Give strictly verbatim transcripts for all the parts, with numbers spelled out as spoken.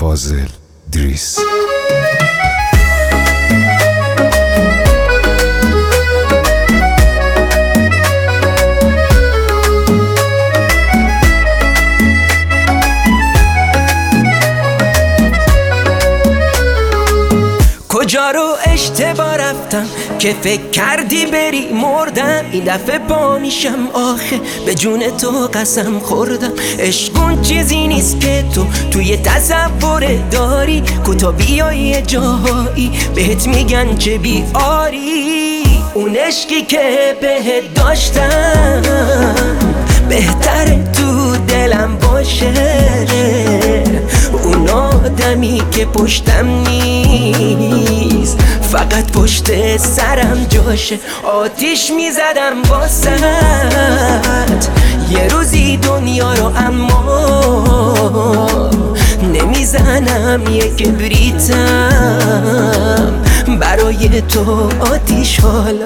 فاضل دریس. کجا رو اشتباه رفتم که فکر کردی بری مردم؟ این دفعه پا میشم آخه به جون تو قسم خوردم. عشقون چیزی نیست که تو توی تصور داری، کوتا بیایی جاهایی بهت میگن چه بیاری. اون عشقی که بهت داشتم بهتره تو دلم باشه، اون آدمی که پشتم نیست فقط پشت سرم جاشه. آتیش میزدم واسط یه روزی دنیا رو، اما نمیزنم یه کبریتم برای تو آتیش. حالا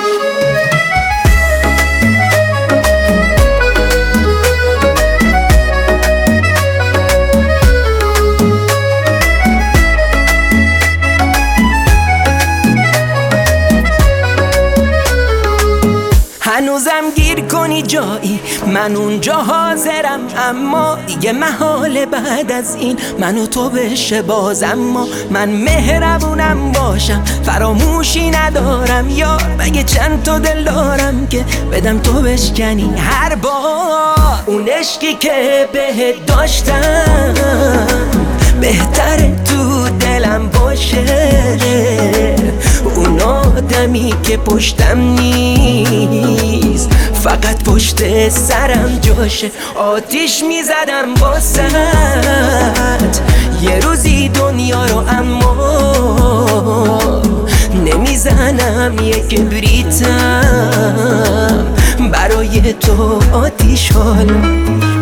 هنوزم گیر کنی جایی، من اونجا حاضرم، اما دیگه محاله بعد از این من و تو بشه باز. اما من مهربونم باشم، فراموشی ندارم یار، مگه چند تا دل دارم که بدم تو بشکنی هر بار. اون عشقی که بهت داشتم بهتره تو دلم باشه، اون آدمی که پشتم نیست فقط پشت سرم جاشه. آتیش میزدم واسط یه روزی دنیا رو، اما نمیزنم یه کبریتم برای تو آتیش. حالا